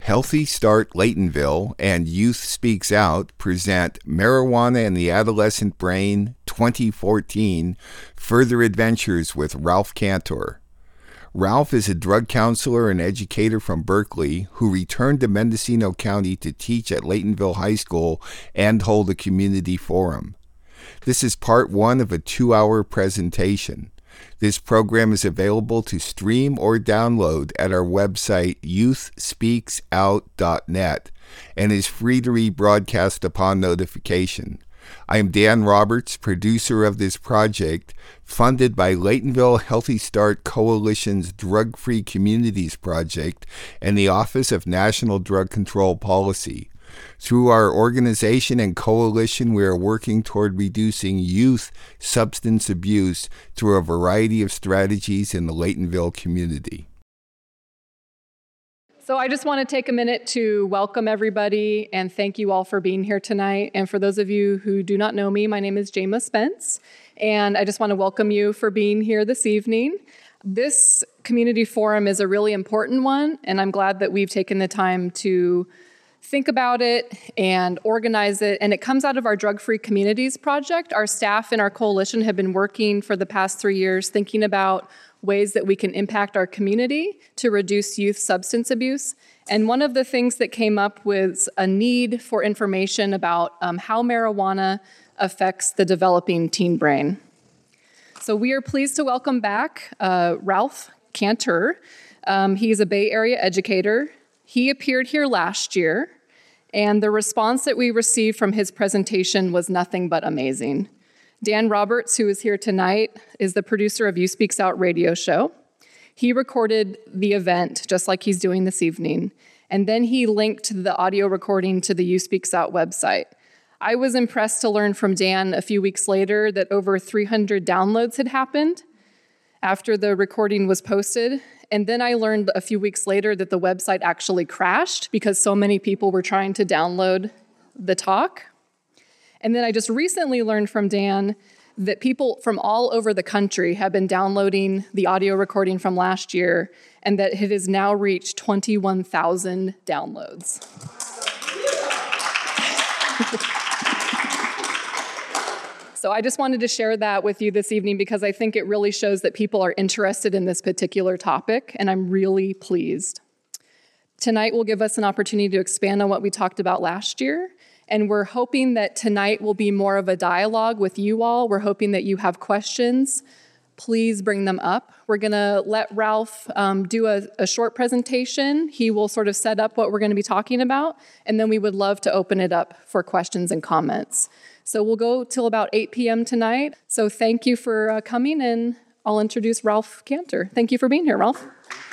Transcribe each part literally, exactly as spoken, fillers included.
Healthy Start Laytonville and Youth Speaks Out present Marijuana and the Adolescent Brain twenty fourteen Further Adventures with Ralph Cantor. Ralph is a drug counselor and educator from Berkeley who returned to Mendocino County to teach at Laytonville High School and hold a community forum. This is part one of a two-hour presentation. This program is available to stream or download at our website, youth speaks out dot net, and is free to rebroadcast upon notification. I am Dan Roberts, producer of this project, funded by Laytonville Healthy Start Coalition's Drug-Free Communities Project and the Office of National Drug Control Policy. Through our organization and coalition, we are working toward reducing youth substance abuse through a variety of strategies in the Laytonville community. So I just want to take a minute to welcome everybody and thank you all for being here tonight. And for those of you who do not know me, my name is Jama Spence, and I just want to welcome you for being here this evening. This community forum is a really important one, and I'm glad that we've taken the time to think about it and organize it. And it comes out of our Drug-Free Communities project. Our staff in our coalition have been working for the past three years thinking about ways that we can impact our community to reduce youth substance abuse. And one of the things that came up was a need for information about um, how marijuana affects the developing teen brain. So we are pleased to welcome back uh, Ralph Cantor. Um, he's a Bay Area educator. He appeared here last year, and the response that we received from his presentation was nothing but amazing. Dan Roberts, who is here tonight, is the producer of You Speaks Out radio show. He recorded the event just like he's doing this evening, and then he linked the audio recording to the You Speaks Out website. I was impressed to learn from Dan a few weeks later that over three hundred downloads had happened after the recording was posted. And then I learned a few weeks later that the website actually crashed because so many people were trying to download the talk. And then I just recently learned from Dan that people from all over the country have been downloading the audio recording from last year, and that it has now reached twenty-one thousand downloads. So I just wanted to share that with you this evening because I think it really shows that people are interested in this particular topic, and I'm really pleased. Tonight will give us an opportunity to expand on what we talked about last year, and we're hoping that tonight will be more of a dialogue with you all. We're hoping that you have questions. Please bring them up. We're going to let Ralph um, do a, a short presentation. He will sort of set up what we're going to be talking about, and then we would love to open it up for questions and comments. So we'll go till about eight p.m. tonight. So thank you for uh, coming, and I'll introduce Ralph Cantor. Thank you for being here, Ralph.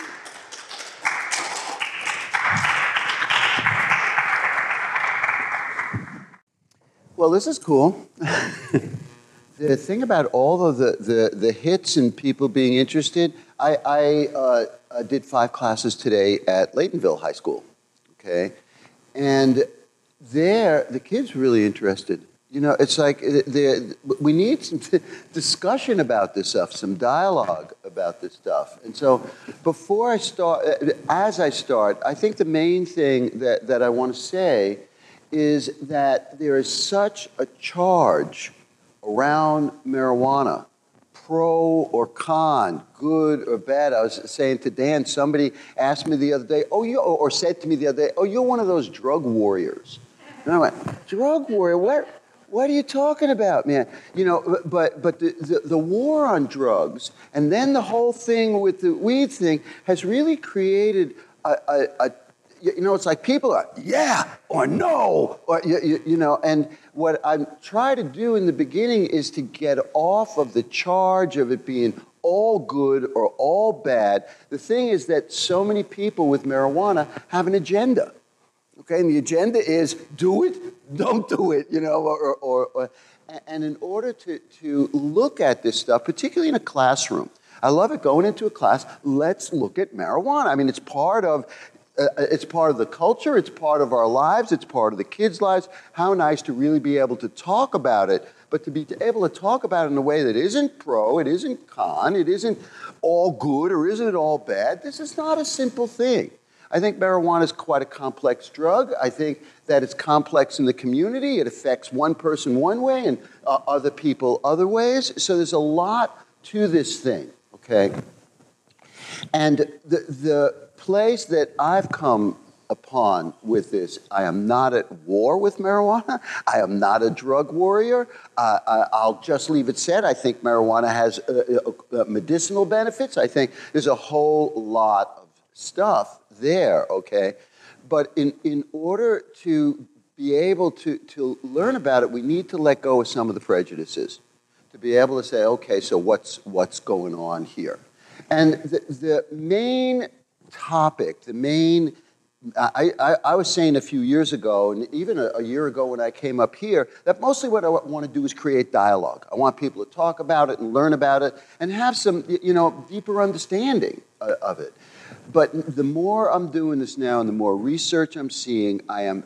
Well, this is cool. The thing about all of the, the, the hits and people being interested, I, I uh, uh, did five classes today at Laytonville High School, okay? And there, the kids were really interested. You know, it's like we need some discussion about this stuff, some dialogue about this stuff. And so before I start, as I start, I think the main thing that, that I want to say is that there is such a charge around marijuana, pro or con, good or bad. I was saying to Dan, somebody asked me the other day, oh, you, or said to me the other day, oh, you're one of those drug warriors. And I went, drug warrior? What? What are you talking about, man? You know, but but the, the, the war on drugs and then the whole thing with the weed thing has really created a, a, a you know, it's like people are, yeah or no, or, you, you, you know, and what I'm trying to do in the beginning is to get off of the charge of it being all good or all bad. The thing is that so many people with marijuana have an agenda. Okay, and the agenda is do it, don't do it, you know, or, or, or and in order to, to look at this stuff, particularly in a classroom, I love it going into a class, let's look at marijuana. I mean, it's part of, uh, it's part of the culture, it's part of our lives, it's part of the kids' lives. How nice to really be able to talk about it, but to be able to talk about it in a way that isn't pro, it isn't con, it isn't all good, or isn't it all bad. This is not a simple thing. I think marijuana is quite a complex drug. I think that it's complex in the community. It affects one person one way and uh, other people other ways. So there's a lot to this thing, okay? And the, the place that I've come upon with this, I am not at war with marijuana. I am not a drug warrior. Uh, I, I'll just leave it said. I think marijuana has uh, uh, medicinal benefits. I think there's a whole lot of stuff there, okay? But in, in order to be able to, to learn about it, we need to let go of some of the prejudices, to be able to say, okay, so what's, what's going on here? And the, the main topic, the main I, I, I was saying a few years ago, and even a, a year ago when I came up here, that mostly what I want to do is create dialogue. I want people to talk about it and learn about it and have some, you know, deeper understanding of it. But the more I'm doing this now and the more research I'm seeing, I am,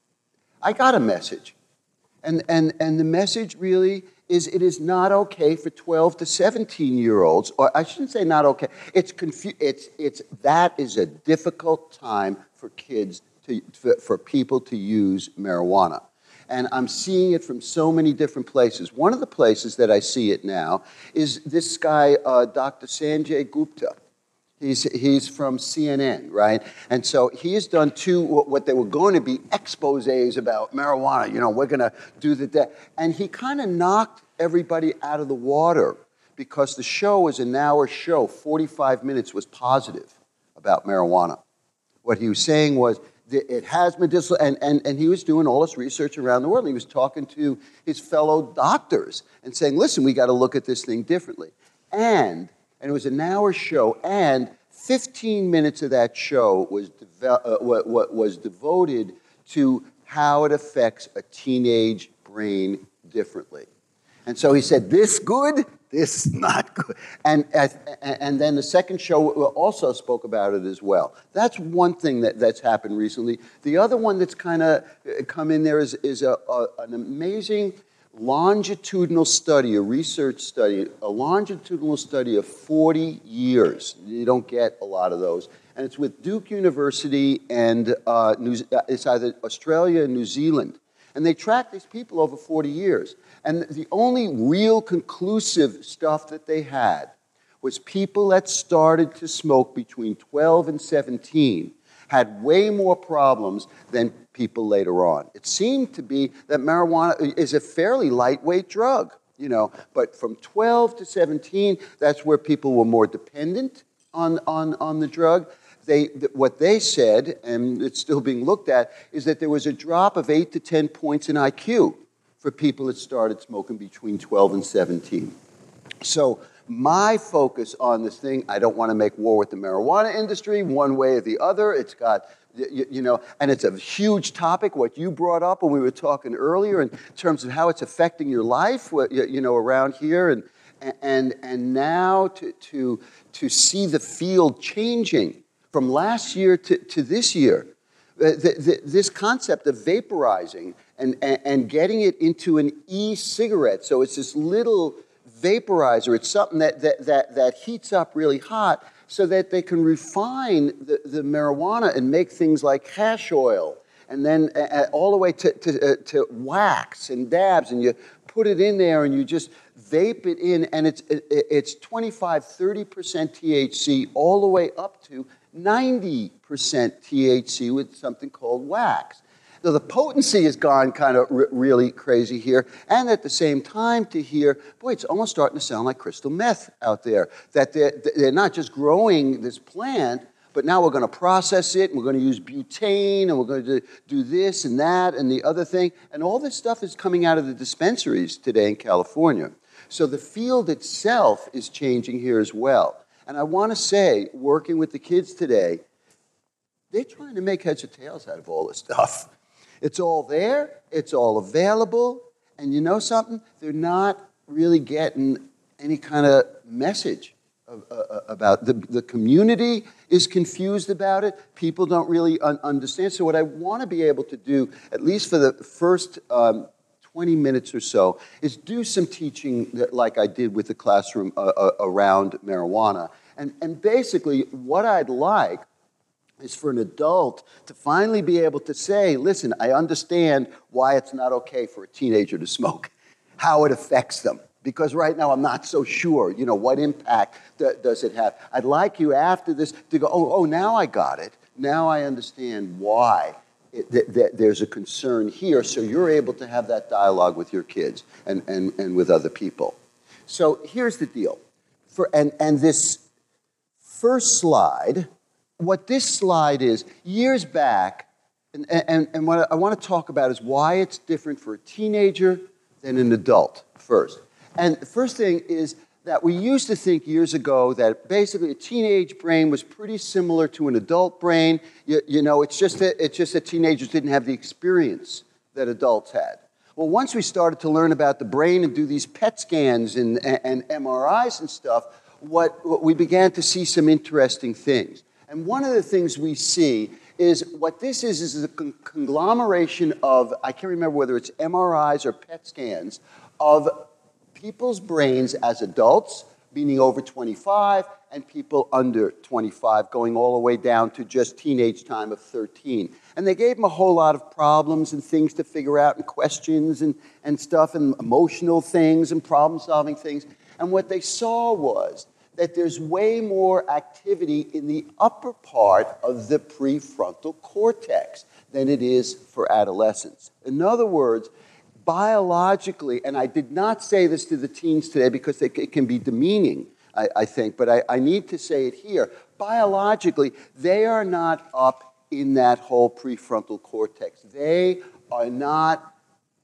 I got a message. And, and, and the message really is it is not okay for twelve to seventeen-year-olds, or I shouldn't say not okay, it's, confu- it's, it's that is a difficult time for kids, to, for, for people to use marijuana. And I'm seeing it from so many different places. One of the places that I see it now is this guy, uh, Doctor Sanjay Gupta. He's, he's from C N N, right? And so he has done two, what they were going to be exposés about marijuana. You know, we're going to do the, de- and he kind of knocked everybody out of the water because the show was an hour show, forty-five minutes was positive about marijuana. What he was saying was, it has medicinal, and, and, and he was doing all this research around the world. He was talking to his fellow doctors and saying, listen, we got to look at this thing differently. And, and it was an hour show, and fifteen minutes of that show was, devel- uh, what, what was devoted to how it affects a teenage brain differently. And so he said, this good, this not good. And, and then the second show also spoke about it as well. That's one thing that, that's happened recently. The other one that's kind of come in there is, is a, a, an amazing longitudinal study, a research study, a longitudinal study of forty years. You don't get a lot of those. And it's with Duke University and uh, New, it's either Australia and New Zealand. And they track these people over forty years. And the only real conclusive stuff that they had was people that started to smoke between twelve and seventeen had way more problems than people later on. It seemed to be that marijuana is a fairly lightweight drug, you know, but from twelve to seventeen, that's where people were more dependent on, on, on the drug. They, what they said, and it's still being looked at, is that there was a drop of eight to ten points in I Q for people that started smoking between twelve and seventeen. So my focus on this thing, I don't want to make war with the marijuana industry one way or the other. It's got, you, you know, and it's a huge topic, what you brought up when we were talking earlier in terms of how it's affecting your life, you know, around here. And, and, and now to, to, to see the field changing from last year to, to this year, the, the, this concept of vaporizing and, and, and getting it into an e-cigarette, so it's this little vaporizer, it's something that, that, that, that heats up really hot so that they can refine the, the marijuana and make things like hash oil, and then uh, all the way to, to, uh, to wax and dabs, and you put it in there and you just vape it in, and it's, it, it's twenty-five, thirty percent T H C all the way up to ninety percent T H C with something called wax. So the potency has gone kind of r- really crazy here, and at the same time to hear, boy, it's almost starting to sound like crystal meth out there, that they're, they're not just growing this plant, but now we're going to process it, and we're going to use butane, and we're going to do this and that and the other thing, and all this stuff is coming out of the dispensaries today in California. So the field itself is changing here as well. And I want to say, working with the kids today, they're trying to make heads or tails out of all this stuff. It's all there, it's all available, and you know something? They're not really getting any kind of message of, uh, about the, the community is confused about it. People don't really un- understand. So what I want to be able to do, at least for the first um, twenty minutes or so, is do some teaching that, like I did with the classroom uh, uh, around marijuana. And, and basically, what I'd like is for an adult to finally be able to say, listen, I understand why it's not okay for a teenager to smoke, how it affects them. Because right now I'm not so sure, you know, what impact th- does it have? I'd like you after this to go, oh, oh, now I got it. Now I understand why it, th- th- there's a concern here. So you're able to have that dialogue with your kids and, and, and with other people. So here's the deal. For, and, and this first slide, what this slide is, years back, and, and, and what I want to talk about is why it's different for a teenager than an adult first. And the first thing is that we used to think years ago that basically a teenage brain was pretty similar to an adult brain. You, you know, it's just, that, it's just that teenagers didn't have the experience that adults had. Well, once we started to learn about the brain and do these P E T scans and, and, and M R Is and stuff, what, what we began to see some interesting things. And one of the things we see is what this is is a con- conglomeration of, I can't remember whether it's M R Is or P E T scans, of people's brains as adults, meaning over twenty-five, and people under twenty-five, going all the way down to just teenage time of thirteen. And they gave them a whole lot of problems and things to figure out and questions and, and stuff and emotional things and problem-solving things. And what they saw was that there's way more activity in the upper part of the prefrontal cortex than it is for adolescents. In other words, biologically, and I did not say this to the teens today because it, it can be demeaning, I, I think, but I, I need to say it here. Biologically, they are not up in that whole prefrontal cortex. They are not,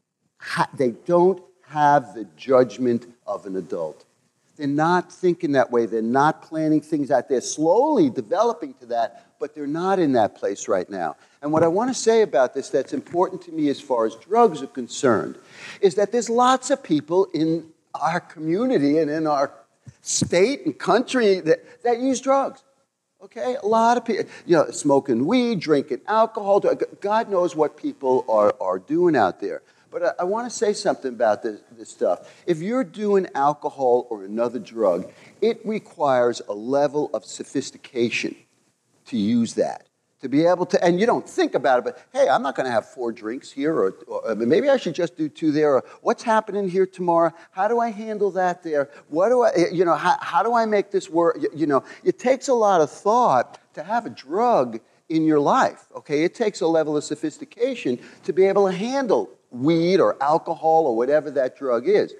ha- they don't have the judgment of an adult. They're not thinking that way. They're not planning things out. They're slowly developing to that, but they're not in that place right now. And what I want to say about this that's important to me as far as drugs are concerned is that there's lots of people in our community and in our state and country that, that use drugs. Okay? A lot of people, you know, smoking weed, drinking alcohol. God knows what people are, are doing out there. But I, I want to say something about this, this stuff. If you're doing alcohol or another drug, it requires a level of sophistication to use that. To be able to, and you don't think about it, but hey, I'm not going to have four drinks here, or, or maybe I should just do two there, or what's happening here tomorrow? How do I handle that there? What do I, you know, how, how do I make this work? You, you know, it takes a lot of thought to have a drug in your life, okay? It takes a level of sophistication to be able to handle weed or alcohol or whatever that drug is.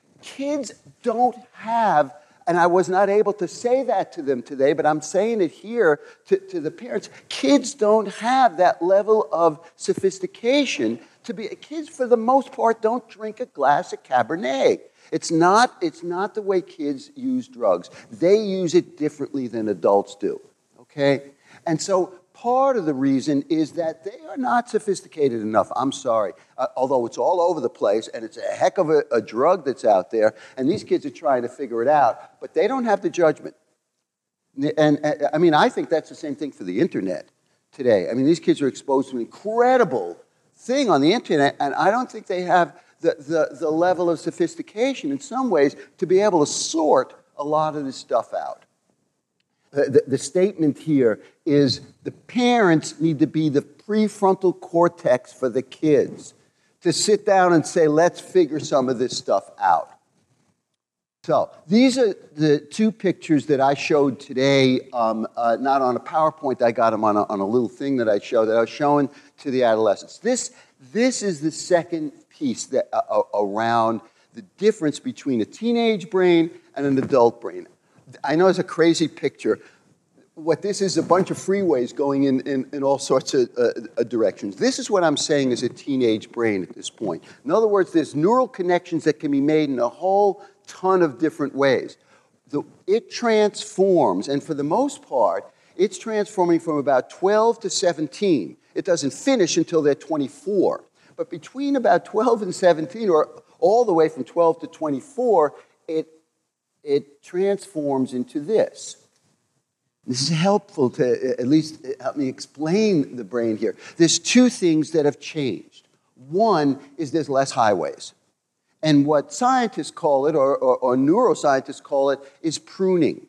Kids don't have, and I was not able to say that to them today, but I'm saying it here to, to the parents. Kids don't have that level of sophistication to be, kids for the most part don't drink a glass of Cabernet. It's not, it's not the way kids use drugs. They use it differently than adults do, okay? And so part of the reason is that they are not sophisticated enough. I'm sorry. Uh, although it's all over the place, and it's a heck of a, a drug that's out there, and these kids are trying to figure it out, but they don't have the judgment. And, and I mean, I think that's the same thing for the internet today. I mean, these kids are exposed to an incredible thing on the internet, and I don't think they have the, the, the level of sophistication in some ways to be able to sort a lot of this stuff out. The, the statement here is the parents need to be the prefrontal cortex for the kids to sit down and say, let's figure some of this stuff out. So these are the two pictures that I showed today, um, uh, not on a PowerPoint. I got them on a, on a little thing that I showed that I was showing to the adolescents. This, this is the second piece that, uh, around the difference between a teenage brain and an adult brain. I know it's a crazy picture. What this is a bunch of freeways going in, in, in all sorts of uh, uh, directions. This is what I'm saying is a teenage brain at this point. In other words, there's neural connections that can be made in a whole ton of different ways. The, it transforms, and for the most part, it's transforming from about twelve to seventeen. It doesn't finish until they're twenty-four. But between about twelve and seventeen, or all the way from twelve to twenty-four, it it transforms into this. This is helpful to at least help me explain the brain here. There's two things that have changed. One is there's less highways. And what scientists call it, or, or, or neuroscientists call it, is pruning.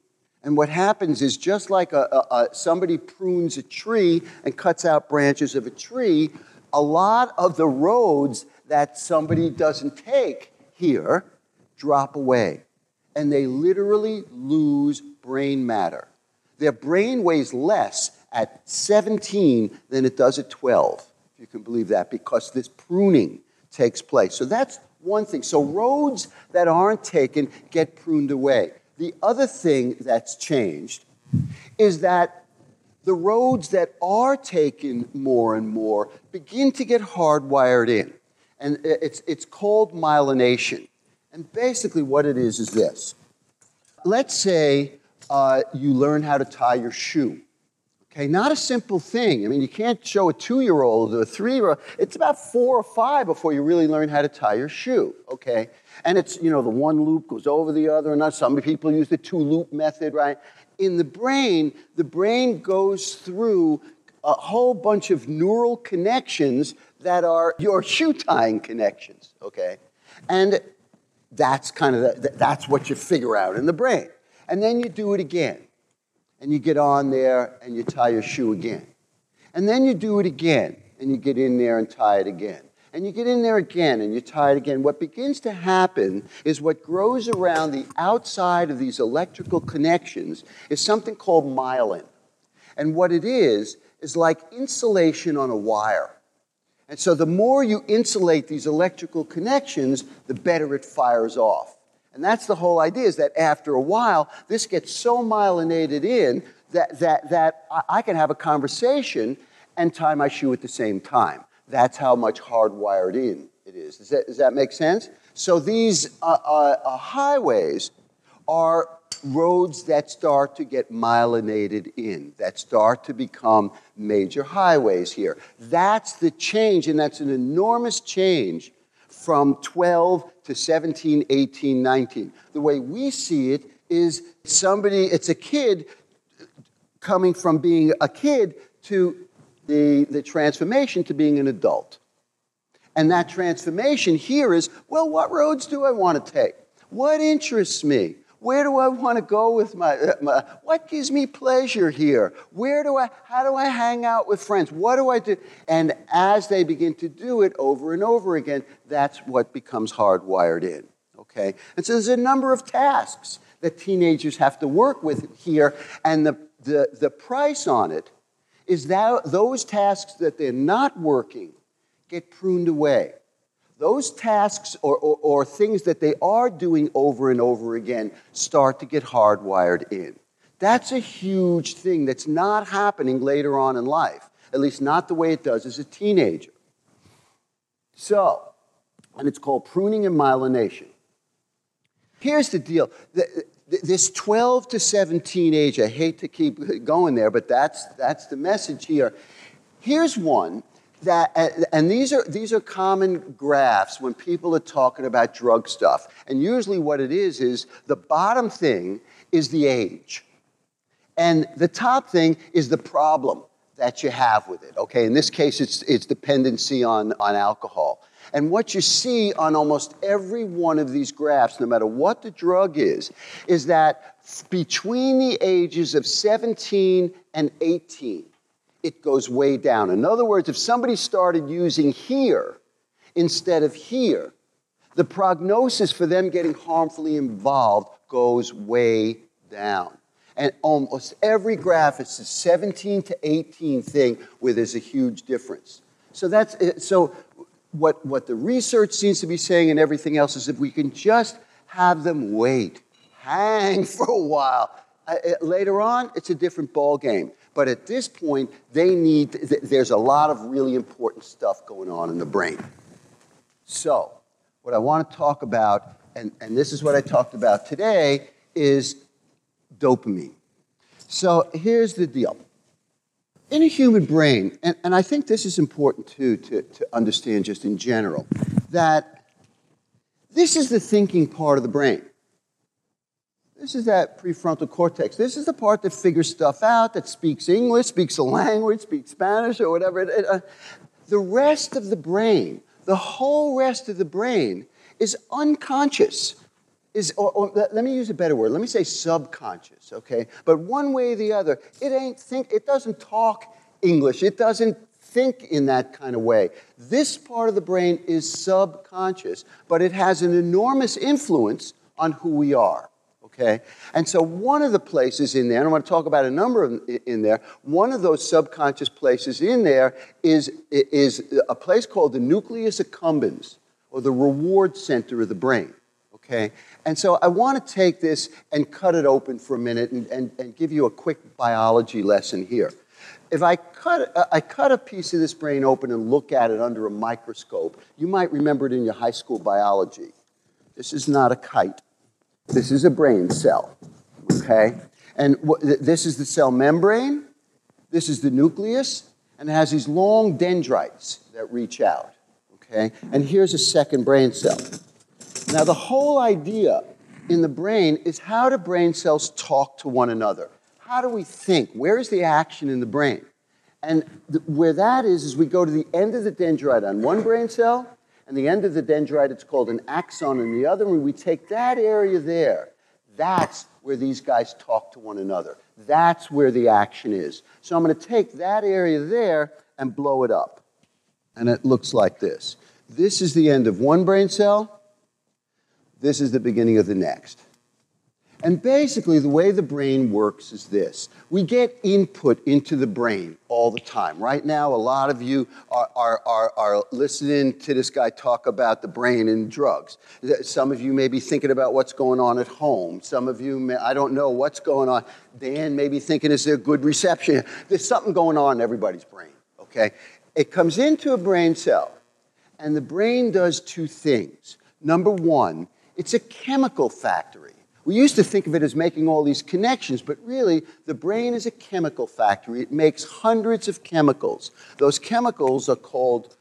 And what happens is just like a, a, a, somebody prunes a tree and cuts out branches of a tree, a lot of the roads that somebody doesn't take here drop away. And they literally lose brain matter. Their brain weighs less at seventeen than it does at twelve, if you can believe that, because this pruning takes place. So that's one thing. So roads that aren't taken get pruned away. The other thing that's changed is that the roads that are taken more and more begin to get hardwired in. And it's, it's called myelination. And basically what it is is this. Let's say uh, you learn how to tie your shoe. Okay, not a simple thing. I mean, you can't show a two-year-old or a three-year-old. It's about four or five before you really learn how to tie your shoe, okay? And it's, you know, the one loop goes over the other, and some people use the two-loop method, right? In the brain, the brain goes through a whole bunch of neural connections that are your shoe-tying connections, okay? And that's kind of, the, that's what you figure out in the brain. And then you do it again. And you get on there and you tie your shoe again. And then you do it again, and you get in there and tie it again. And you get in there again and you tie it again. What begins to happen is what grows around the outside of these electrical connections is something called myelin. And what it is, is like insulation on a wire. And so the more you insulate these electrical connections, the better it fires off. And that's the whole idea, is that after a while, this gets so myelinated in that, that, that I can have a conversation and tie my shoe at the same time. That's how much hardwired in it is. Does that, does that make sense? So these uh, uh, uh, highways are roads that start to get myelinated in, that start to become major highways here. That's the change, and that's an enormous change from twelve to seventeen, eighteen, nineteen. The way we see it is somebody, it's a kid coming from being a kid to the, the transformation to being an adult. And that transformation here is, well, what roads do I want to take? What interests me? Where do I want to go with my, my, what gives me pleasure here? Where do I, how do I hang out with friends? What do I do? And as they begin to do it over and over again, that's what becomes hardwired in, okay? And so there's a number of tasks that teenagers have to work with here, and the, the, the price on it is that those tasks that they're not working get pruned away. Those tasks or, or, or things that they are doing over and over again start to get hardwired in. That's a huge thing that's not happening later on in life, at least not the way it does as a teenager. So, and it's called pruning and myelination. Here's the deal. This twelve to seventeen age, I hate to keep going there, but that's, that's the message here. Here's one. That, and these are, these are common graphs when people are talking about drug stuff. And usually what it is is the bottom thing is the age. And the top thing is the problem that you have with it. Okay, in this case, it's, it's dependency on, on alcohol. And what you see on almost every one of these graphs, no matter what the drug is, is that between the ages of seventeen and eighteen, it goes way down. In other words, if somebody started using here instead of here, the prognosis for them getting harmfully involved goes way down. And almost every graph is a seventeen to eighteen thing where there's a huge difference. So that's it. So what, what the research seems to be saying and everything else is if we can just have them wait, hang for a while. Uh, later on, it's a different ball game. But at this point, they need, th there's a lot of really important stuff going on in the brain. So, what I want to talk about, and, and this is what I talked about today, is dopamine. So, here's the deal. In a human brain, and, and I think this is important too to, to understand just in general, that this is the thinking part of the brain. This is that prefrontal cortex. This is the part that figures stuff out, that speaks English, speaks a language, speaks Spanish, or whatever. It, it, uh, the rest of the brain, the whole rest of the brain, is unconscious. is, or, or let, let me use a better word. Let me say subconscious, okay? But one way or the other, it ain't think, it doesn't talk English. It doesn't think in that kind of way. This part of the brain is subconscious, but it has an enormous influence on who we are, okay? And so one of the places in there, and I want to talk about a number of them in there, one of those subconscious places in there is, is a place called the nucleus accumbens, or the reward center of the brain, okay? And so I want to take this and cut it open for a minute and, and, and give you a quick biology lesson here. If I cut, I cut a piece of this brain open and look at it under a microscope, you might remember it in your high school biology. This is not a kite. This is a brain cell, okay? And th this is the cell membrane, this is the nucleus, and it has these long dendrites that reach out, okay? And here's a second brain cell. Now, the whole idea in the brain is how do brain cells talk to one another? How do we think? Where is the action in the brain? And th where that is, is we go to the end of the dendrite on one brain cell, and the end of the dendrite, it's called an axon in the other, and we take that area there. That's where these guys talk to one another. That's where the action is. So I'm going to take that area there and blow it up. And it looks like this. This is the end of one brain cell. This is the beginning of the next. And basically, the way the brain works is this. We get input into the brain all the time. Right now, a lot of you are, are, are, are listening to this guy talk about the brain and drugs. Some of you may be thinking about what's going on at home. Some of you, may, I don't know what's going on. Dan may be thinking, is there good reception? There's something going on in everybody's brain, okay? It comes into a brain cell, and the brain does two things. Number one, it's a chemical factory. We used to think of it as making all these connections, but really, the brain is a chemical factory. It makes hundreds of chemicals. Those chemicals are called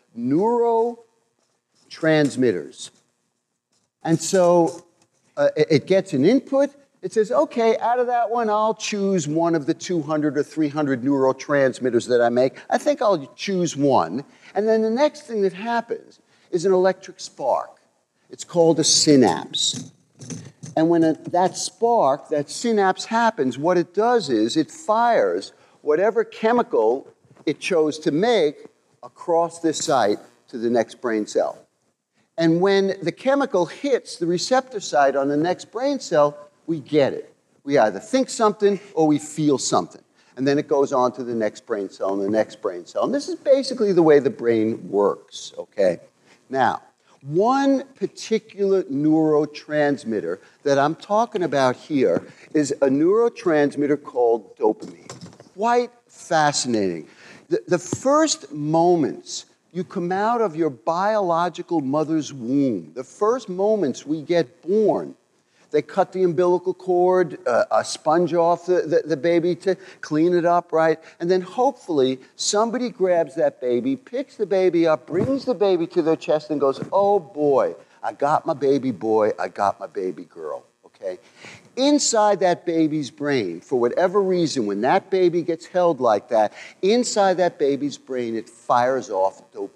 neurotransmitters. And so uh, it gets an input. It says, okay, out of that one, I'll choose one of the two hundred or three hundred neurotransmitters that I make. I think I'll choose one. And then the next thing that happens is an electric spark. It's called a synapse. And when a, that spark, that synapse happens, what it does is it fires whatever chemical it chose to make across this site to the next brain cell. And when the chemical hits the receptor site on the next brain cell, we get it. We either think something or we feel something. And then it goes on to the next brain cell and the next brain cell. And this is basically the way the brain works, okay? Now, one particular neurotransmitter that I'm talking about here is a neurotransmitter called dopamine. Quite fascinating. The, the first moments you come out of your biological mother's womb, the first moments we get born, they cut the umbilical cord, uh, a sponge off the, the, the baby to clean it up, right? And then hopefully somebody grabs that baby, picks the baby up, brings the baby to their chest and goes, oh boy, I got my baby boy, I got my baby girl, okay? Inside that baby's brain, for whatever reason, when that baby gets held like that, inside that baby's brain, it fires off dopamine.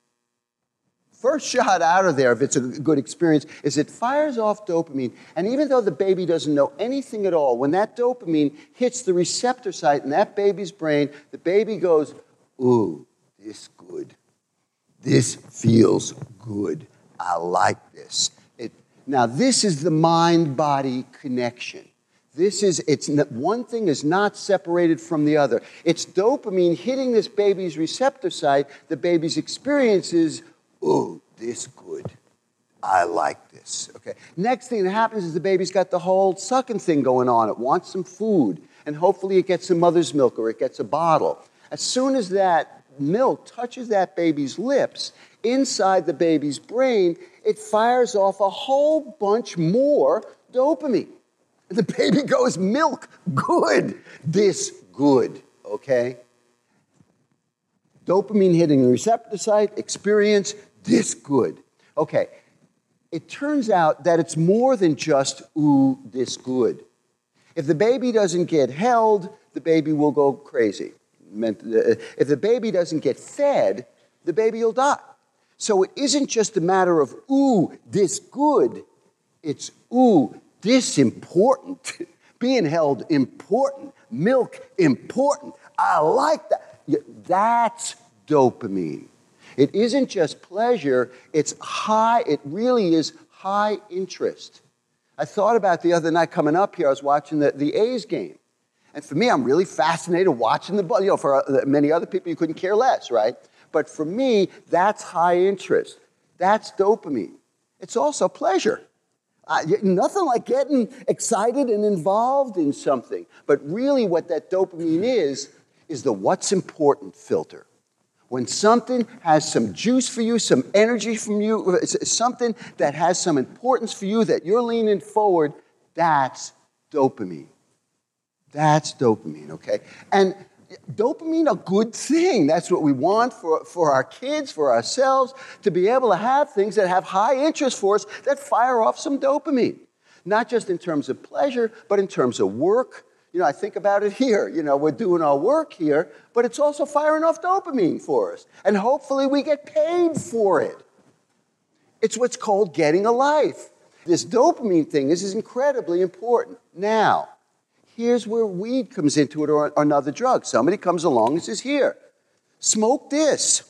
First shot out of there, if it's a good experience, is it fires off dopamine. And even though the baby doesn't know anything at all, when that dopamine hits the receptor site in that baby's brain, the baby goes, ooh, this good. This feels good. I like this. It, now, this is the mind-body connection. This is, it's, one thing is not separated from the other. It's dopamine hitting this baby's receptor site. The baby's experience is, oh, this good. I like this. Okay. Next thing that happens is the baby's got the whole sucking thing going on. It wants some food, and hopefully it gets some mother's milk or it gets a bottle. As soon as that milk touches that baby's lips, inside the baby's brain, it fires off a whole bunch more dopamine. And the baby goes, milk, good. This good. Okay? Dopamine hitting the receptor site, experience, this good. Okay, it turns out that it's more than just, ooh, this good. If the baby doesn't get held, the baby will go crazy. If the baby doesn't get fed, the baby will die. So it isn't just a matter of, ooh, this good. It's, ooh, this important. Being held important. Milk important. I like that. That's dopamine. It isn't just pleasure, it's high, it really is high interest. I thought about the other night coming up here, I was watching the, the A's game. And for me, I'm really fascinated watching the ball. You know, for many other people, you couldn't care less, right? But for me, that's high interest. That's dopamine. It's also pleasure. Uh, nothing like getting excited and involved in something. But really what that dopamine is, is the what's important filter. When something has some juice for you, some energy from you, something that has some importance for you that you're leaning forward, that's dopamine. That's dopamine, okay? And dopamine, a good thing. That's what we want for, for our kids, for ourselves, to be able to have things that have high interest for us that fire off some dopamine. Not just in terms of pleasure, but in terms of work. You know, I think about it here. You know, we're doing our work here, but it's also firing off dopamine for us. And hopefully we get paid for it. It's what's called getting a life. This dopamine thing, this is incredibly important. Now, here's where weed comes into it, or, or another drug. Somebody comes along and says, here, smoke this.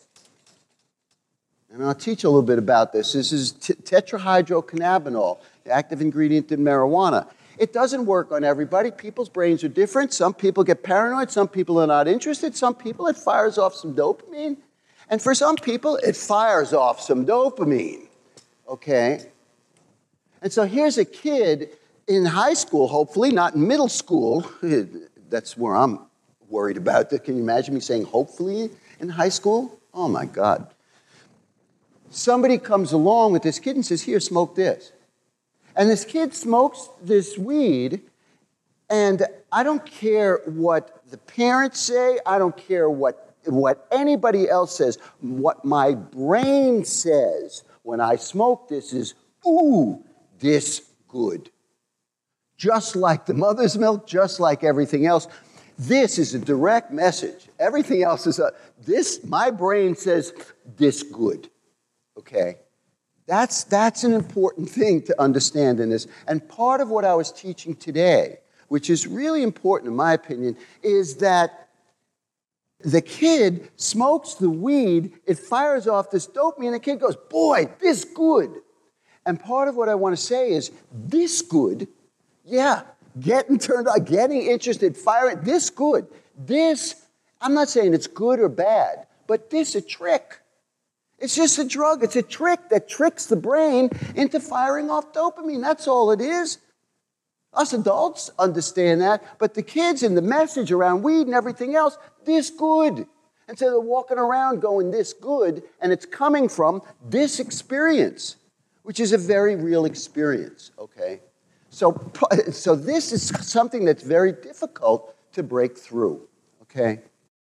And I'll teach you a little bit about this. This is t- tetrahydrocannabinol, the active ingredient in marijuana. It doesn't work on everybody. People's brains are different. Some people get paranoid. Some people are not interested. Some people, it fires off some dopamine. And for some people, it fires off some dopamine. Okay? And so here's a kid in high school, hopefully, not in middle school. That's where I'm worried about. Can you imagine me saying hopefully in high school? Oh, my God. Somebody comes along with this kid and says, here, smoke this. And this kid smokes this weed, and I don't care what the parents say. I don't care what, what anybody else says. What my brain says when I smoke this is, ooh, this good. Just like the mother's milk, just like everything else. This is a direct message. Everything else is a, this, my brain says, this good, okay? That's, that's an important thing to understand in this. And part of what I was teaching today, which is really important in my opinion, is that the kid smokes the weed, it fires off this dopamine, and the kid goes, boy, this good. And part of what I want to say is, this good, yeah, getting turned on, getting interested, firing, this good. This, I'm not saying it's good or bad, but this a trick. It's just a drug. It's a trick that tricks the brain into firing off dopamine. That's all it is. Us adults understand that, but the kids and the message around weed and everything else, this good. And so they're walking around going this good, and it's coming from this experience, which is a very real experience, okay? So, so this is something that's very difficult to break through, okay?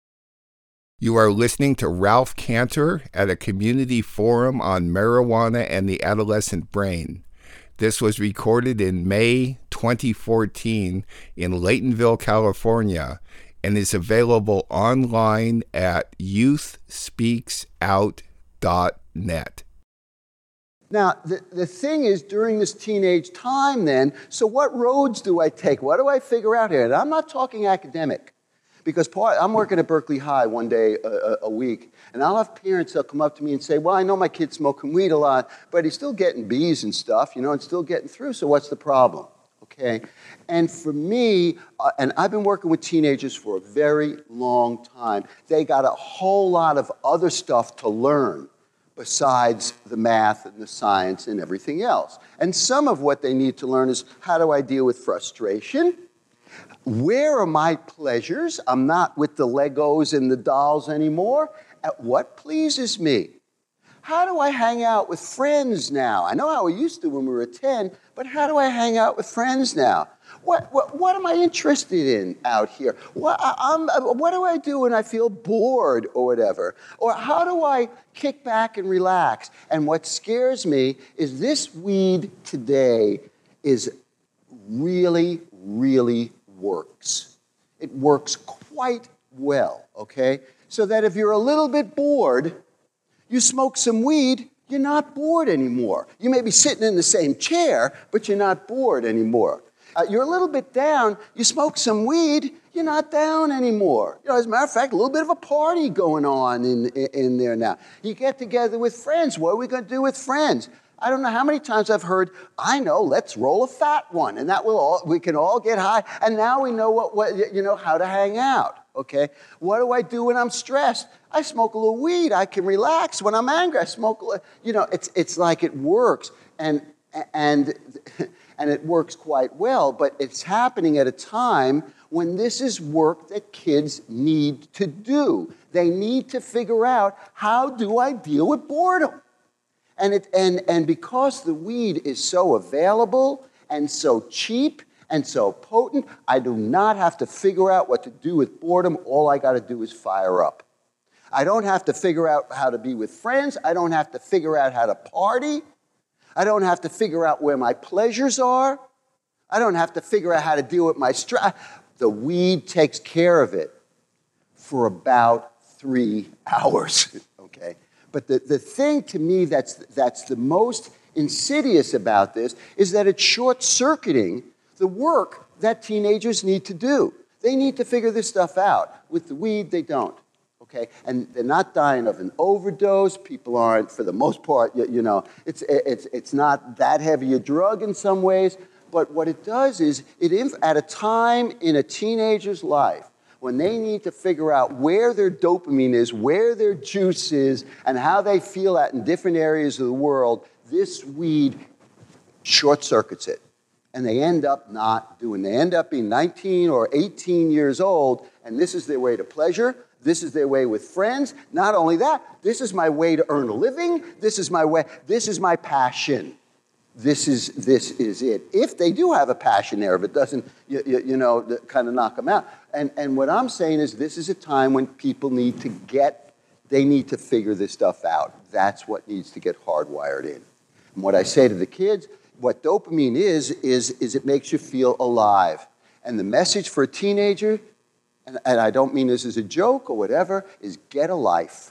You are listening to Ralph Kantor at a community forum on marijuana and the adolescent brain. This was recorded in May twenty fourteen in Laytonville, California, and is available online at youth speaks out dot net. Now, the, the thing is, during this teenage time then, so what roads do I take? What do I figure out here? And I'm not talking academic. Because part, I'm working at Berkeley High one day a, a week, and I'll have parents that'll come up to me and say, well, I know my kid's smoking weed a lot, but he's still getting B's and stuff, you know, and still getting through, so what's the problem? Okay? And for me, uh, and I've been working with teenagers for a very long time, they got a whole lot of other stuff to learn besides the math and the science and everything else. And some of what they need to learn is, how do I deal with frustration? Where are my pleasures? I'm not with the Legos and the dolls anymore. At what pleases me? How do I hang out with friends now? I know how we used to when we were ten, but how do I hang out with friends now? What, what, what am I interested in out here? What, I'm, what do I do when I feel bored or whatever? Or how do I kick back and relax? And what scares me is this weed today is really, really works. It works quite well, okay? So that if you're a little bit bored, you smoke some weed, you're not bored anymore. You may be sitting in the same chair, but you're not bored anymore. Uh, you're a little bit down, you smoke some weed, you're not down anymore. You know, as a matter of fact, a little bit of a party going on in, in, in there now. You get together with friends. What are we going to do with friends? I don't know how many times I've heard, I know, let's roll a fat one, and that will all, we can all get high, and now we know what, what you know how to hang out. Okay, what do I do when I'm stressed? I smoke a little weed. I can relax. When I'm angry, I smoke a little. You know, it's it's like it works, and and and it works quite well. But it's happening at a time when this is work that kids need to do. They need to figure out, how do I deal with boredom? And it and and because the weed is so available and so cheap and so potent, I do not have to figure out what to do with boredom. All I got to do is fire up. I don't have to figure out how to be with friends. I don't have to figure out how to party. I don't have to figure out where my pleasures are. I don't have to figure out how to deal with my stress. The weed takes care of it for about three hours, okay? But the, the thing to me that's, that's the most insidious about this is that it's short-circuiting the work that teenagers need to do. They need to figure this stuff out. With the weed, they don't, okay? And they're not dying of an overdose. People aren't, for the most part, you, you know, it's, it's, it's not that heavy a drug in some ways, but what it does is, it at a time in a teenager's life when they need to figure out where their dopamine is, where their juice is, and how they feel that in different areas of the world, this weed short-circuits it. And they end up not doing. They end up being nineteen or eighteen years old, and this is their way to pleasure. This is their way with friends. Not only that, this is my way to earn a living. This is my way. This is my passion. This is this is it. If they do have a passion there, if it doesn't, you, you, you know, kind of knock them out. And and what I'm saying is, this is a time when people need to get. They need to figure this stuff out. That's what needs to get hardwired in. And what I say to the kids. What dopamine is, is, is it makes you feel alive. And the message for a teenager, and, and I don't mean this as a joke or whatever, is get a life.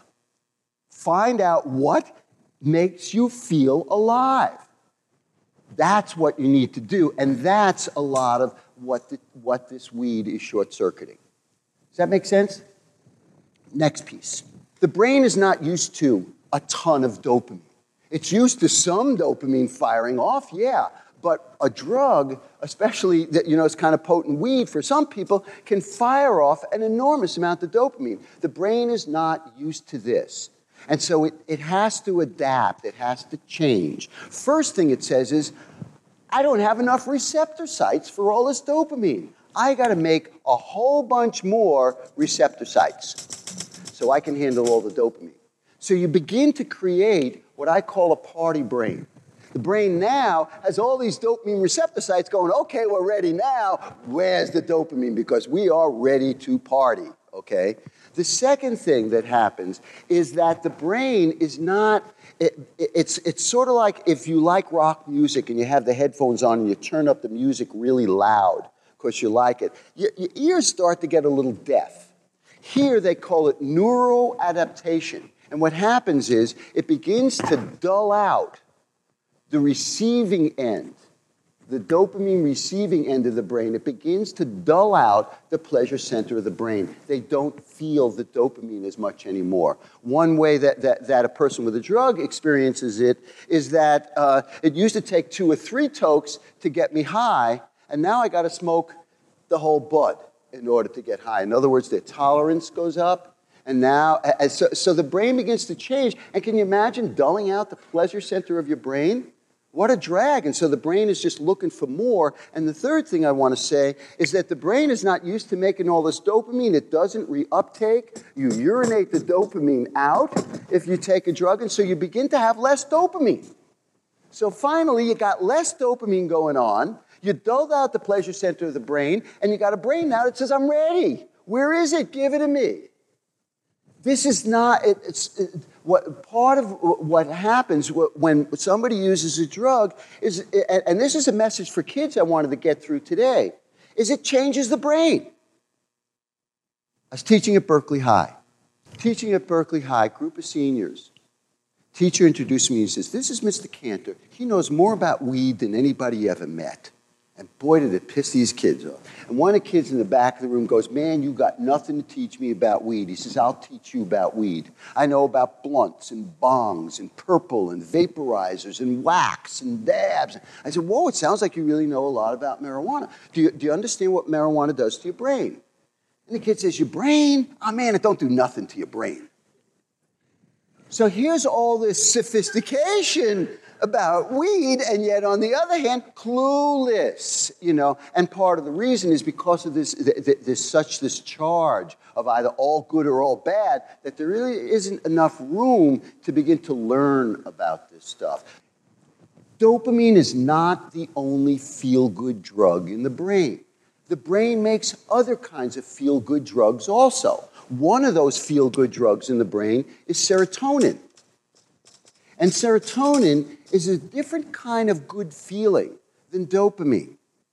Find out what makes you feel alive. That's what you need to do, and that's a lot of what, the, what this weed is short-circuiting. Does that make sense? Next piece. The brain is not used to a ton of dopamine. It's used to some dopamine firing off, yeah, but a drug, especially that, you know, it's kind of potent weed for some people, can fire off an enormous amount of dopamine. The brain is not used to this. And so it, it has to adapt. It has to change. First thing it says is, I don't have enough receptor sites for all this dopamine. I got to make a whole bunch more receptor sites so I can handle all the dopamine. So you begin to create what I call a party brain. The brain now has all these dopamine receptor sites going, okay, we're ready now. Where's the dopamine? Because we are ready to party, okay? The second thing that happens is that the brain is not, it, it, it's, it's sort of like if you like rock music and you have the headphones on and you turn up the music really loud because you like it, your, your ears start to get a little deaf. Here they call it neuroadaptation. And what happens is it begins to dull out the receiving end, the dopamine receiving end of the brain. It begins to dull out the pleasure center of the brain. They don't feel the dopamine as much anymore. One way that, that, that a person with a drug experiences it is that uh, it used to take two or three tokes to get me high, and now I got to smoke the whole bud in order to get high. In other words, their tolerance goes up. And now, so, so the brain begins to change. And can you imagine dulling out the pleasure center of your brain? What a drag. And so the brain is just looking for more. And the third thing I want to say is that the brain is not used to making all this dopamine. It doesn't reuptake. You urinate the dopamine out if you take a drug. And so you begin to have less dopamine. So finally, you got less dopamine going on. You dulled out the pleasure center of the brain. And you got a brain now that says, I'm ready. Where is it? Give it to me. This is not, it, it's, it, what, part of what happens when somebody uses a drug is, and this is a message for kids I wanted to get through today, is it changes the brain. I was teaching at Berkeley High. Teaching at Berkeley High, group of seniors. Teacher introduced me and says, this is Mister Cantor. He knows more about weed than anybody you ever met. And boy, did it piss these kids off. And one of the kids in the back of the room goes, man, you got nothing to teach me about weed. He says, I'll teach you about weed. I know about blunts and bongs and purple and vaporizers and wax and dabs. I said, whoa, it sounds like you really know a lot about marijuana. Do you, do you understand what marijuana does to your brain? And the kid says, your brain? Oh, man, it don't do nothing to your brain. So here's all this sophistication about weed, and yet on the other hand, clueless, you know. And part of the reason is because of this, there's such this charge of either all good or all bad, that there really isn't enough room to begin to learn about this stuff. Dopamine is not the only feel-good drug in the brain. The brain makes other kinds of feel-good drugs also. One of those feel-good drugs in the brain is serotonin. And serotonin is a different kind of good feeling than dopamine.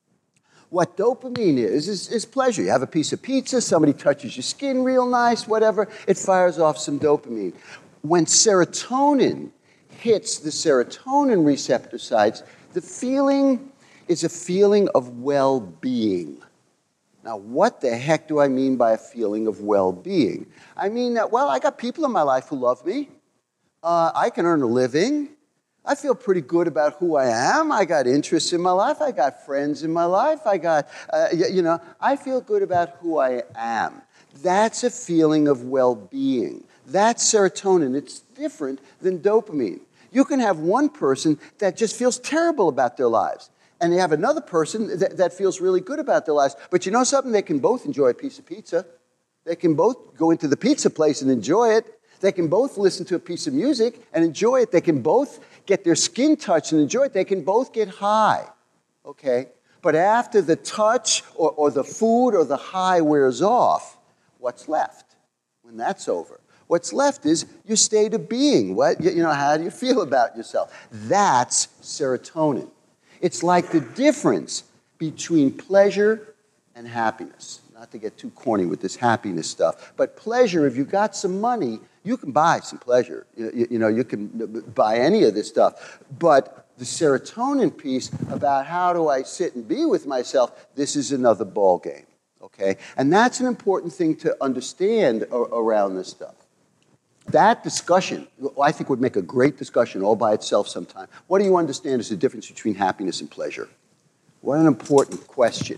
What dopamine is, is, is pleasure. You have a piece of pizza, somebody touches your skin real nice, whatever, it fires off some dopamine. When serotonin hits the serotonin receptor sites, the feeling is a feeling of well-being. Now, what the heck do I mean by a feeling of well-being? I mean that, well, I got people in my life who love me. Uh, I can earn a living. I feel pretty good about who I am. I got interests in my life. I got friends in my life. I got, uh, you know, I feel good about who I am. That's a feeling of well-being. That's serotonin. It's different than dopamine. You can have one person that just feels terrible about their lives, and you have another person that, that feels really good about their lives. But you know something? They can both enjoy a piece of pizza. They can both go into the pizza place and enjoy it. They can both listen to a piece of music and enjoy it. They can both get their skin touched and enjoy it. They can both get high, okay? But after the touch or, or the food or the high wears off, what's left when that's over? What's left is your state of being. What, you know, how do you feel about yourself? That's serotonin. It's like the difference between pleasure and happiness. Not to get too corny with this happiness stuff, but pleasure, if you got some money, you can buy some pleasure. You, you know, you can buy any of this stuff. But the serotonin piece about how do I sit and be with myself, this is another ball game, okay? And that's an important thing to understand around this stuff. That discussion, I think, would make a great discussion all by itself sometime. What do you understand is the difference between happiness and pleasure? What an important question.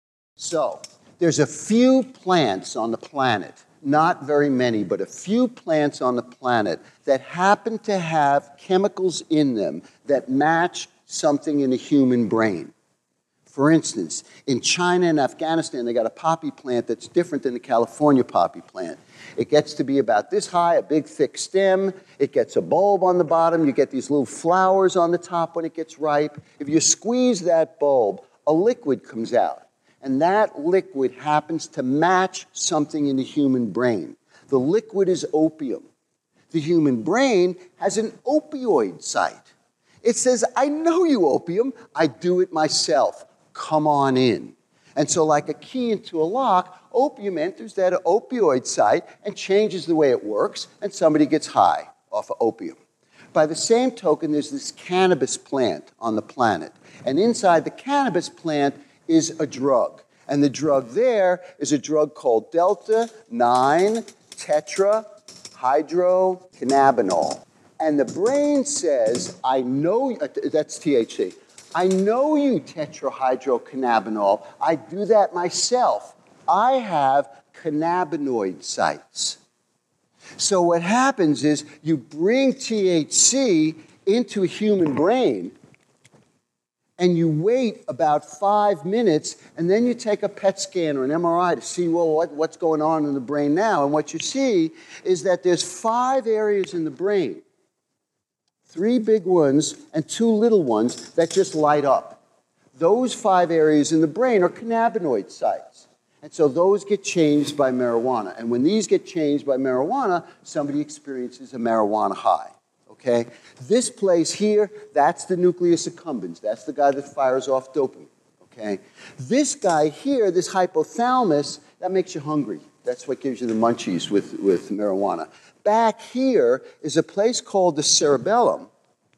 So, there's a few plants on the planet, not very many, but a few plants on the planet that happen to have chemicals in them that match something in the human brain. For instance, in China and Afghanistan, they got a poppy plant that's different than the California poppy plant. It gets to be about this high, a big thick stem. It gets a bulb on the bottom. You get these little flowers on the top when it gets ripe. If you squeeze that bulb, a liquid comes out. And that liquid happens to match something in the human brain. The liquid is opium. The human brain has an opioid site. It says, I know you, opium. I do it myself. Come on in. And so like a key into a lock, opium enters that opioid site and changes the way it works, and somebody gets high off of opium. By the same token, there's this cannabis plant on the planet. And inside the cannabis plant is a drug. And the drug there is a drug called delta nine tetrahydrocannabinol. And the brain says, I know, that's T H C, I know you tetrahydrocannabinol. I do that myself. I have cannabinoid sites. So what happens is you bring T H C into a human brain, and you wait about five minutes, and then you take a P E T scan or an M R I to see, well, what, what's going on in the brain now. And what you see is that there's five areas in the brain, three big ones and two little ones that just light up. Those five areas in the brain are cannabinoid sites. And so those get changed by marijuana. And when these get changed by marijuana, somebody experiences a marijuana high. Okay? This place here, that's the nucleus accumbens. That's the guy that fires off dopamine. Okay? This guy here, this hypothalamus, that makes you hungry. That's what gives you the munchies with, with marijuana. Back here is a place called the cerebellum.